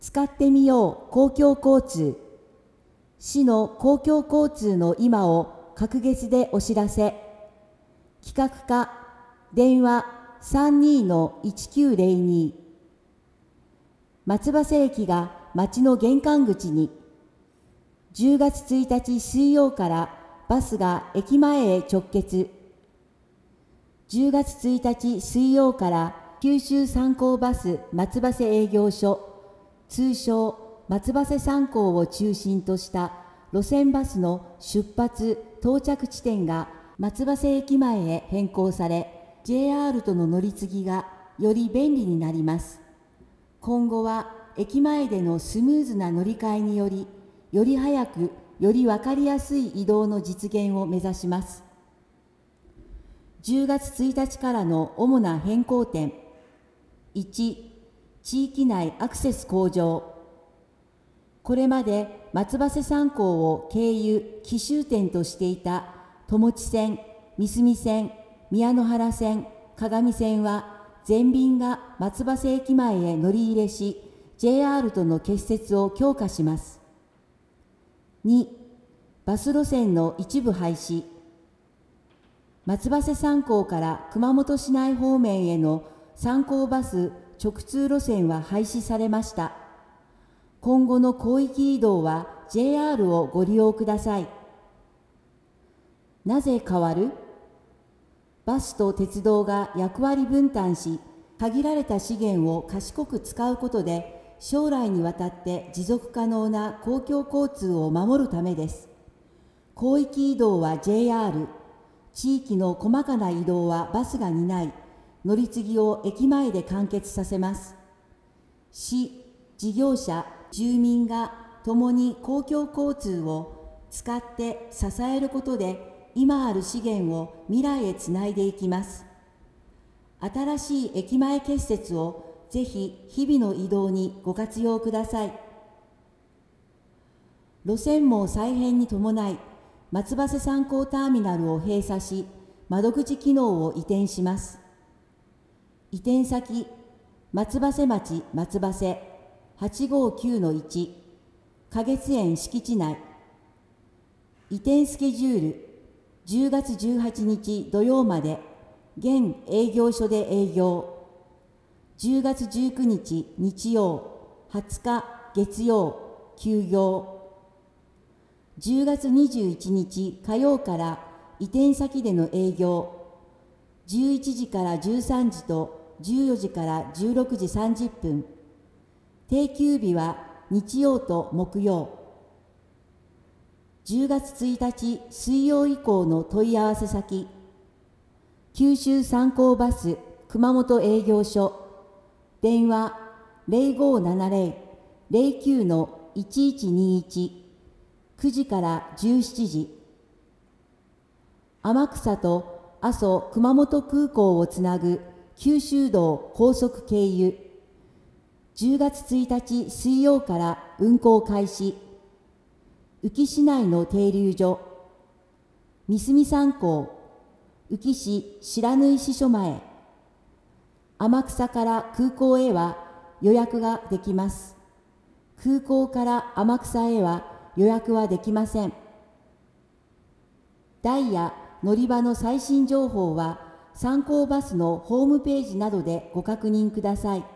使ってみよう公共交通。市の公共交通の今を隔月でお知らせ。企画課、電話32-1902。松葉瀬駅が町の玄関口に。10月1日水曜からバスが駅前へ直結。10月1日水曜から九州三高バス松葉瀬営業所、通称松葉瀬三高を中心とした路線バスの出発・到着地点が松葉瀬駅前へ変更され、JR との乗り継ぎがより便利になります。今後は駅前でのスムーズな乗り換えにより、より早く、より分かりやすい移動の実現を目指します。10月1日からの主な変更点。1、地域内アクセス向上。これまで松葉瀬三高を経由・紀州点としていた友知線、三隅線、宮野原線、鏡線は全便が松葉瀬駅前へ乗り入れし、JR との結節を強化します。2、バス路線の一部廃止。松葉瀬三高から熊本市内方面への三高バス直通路線は廃止されました。今後の広域移動は JR をご利用ください。なぜ変わる？バスと鉄道が役割分担し、限られた資源を賢く使うことで、将来にわたって持続可能な公共交通を守るためです。広域移動は JR、地域の細かな移動はバスが担い、乗り継ぎを駅前で完結させます。市、事業者、住民が共に公共交通を使って支えることで、今ある資源を未来へつないでいきます。新しい駅前結節をぜひ日々の移動にご活用ください。路線網再編に伴い、松葉瀬三高ターミナルを閉鎖し、窓口機能を移転します。移転先、松葉瀬町松葉瀬 859-1、花月園敷地内。移転スケジュール、10月18日土曜まで、現営業所で営業。10月19日日曜、20日月曜、休業。10月21日火曜から移転先での営業。11時から13時と14時から16時30分。定休日は日曜と木曜。10月1日水曜以降の問い合わせ先。九州三高バス熊本営業所。電話0570-09-1121。9時から17時。天草と阿蘇熊本空港をつなぐ九州道高速経由。10月1日水曜から運行開始。宇城市内の停留所。三隅三高、宇城市白縫支所前。天草から空港へは予約ができます。空港から天草へは予約はできません。ダイヤ・乗り場の最新情報は三高バスのホームページなどでご確認ください。